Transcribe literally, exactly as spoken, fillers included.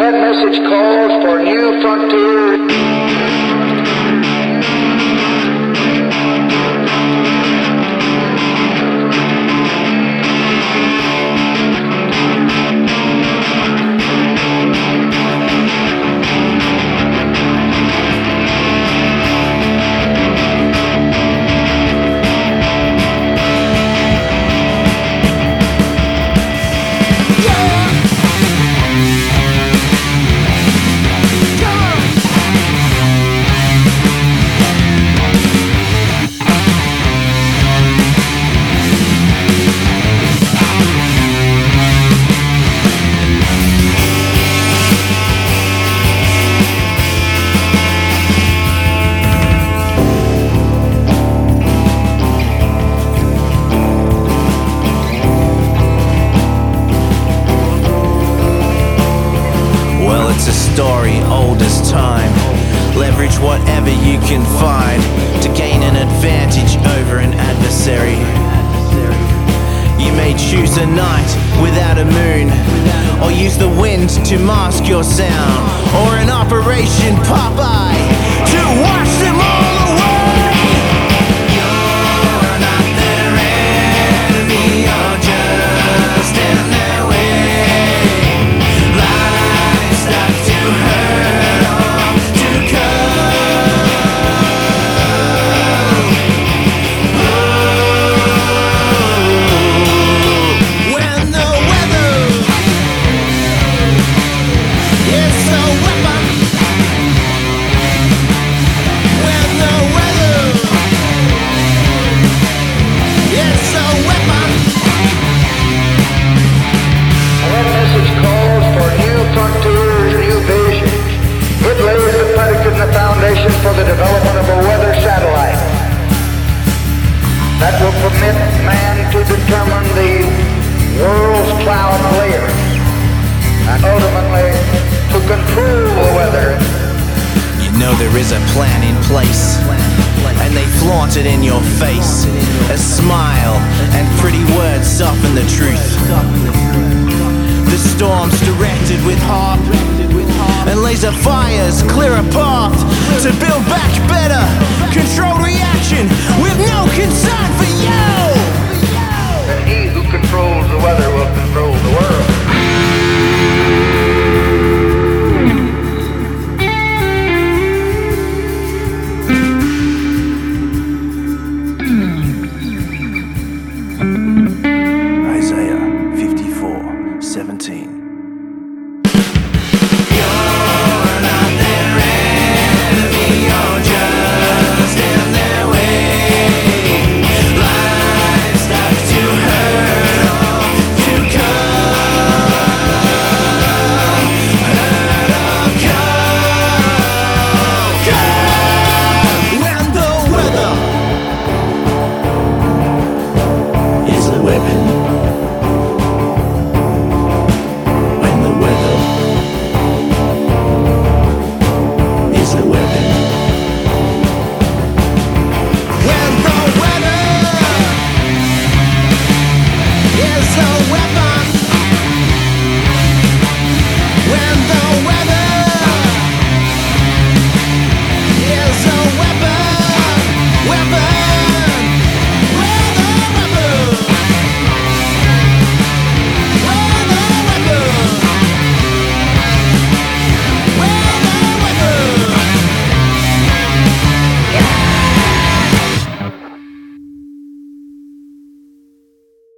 that message calls for new frontiers. It's a story old as time. Leverage whatever you can find to gain an advantage over an adversary. You may choose a night without a moon, or use the wind to mask your sound, or an Operation Popeye to wash them all away. You're not their enemy, you're just in their way. For the development of a weather satellite that will permit man to determine the world's cloud layer and ultimately to control the weather. You know there is a plan in place, and they flaunt it in your face. A smile and pretty words soften the truth. The storm's directed with harp, and laser fires clear a path to build back better. Controlled reaction with no concern for you. And he who controls the weather will control the world. Isaiah fifty-four seventeen. So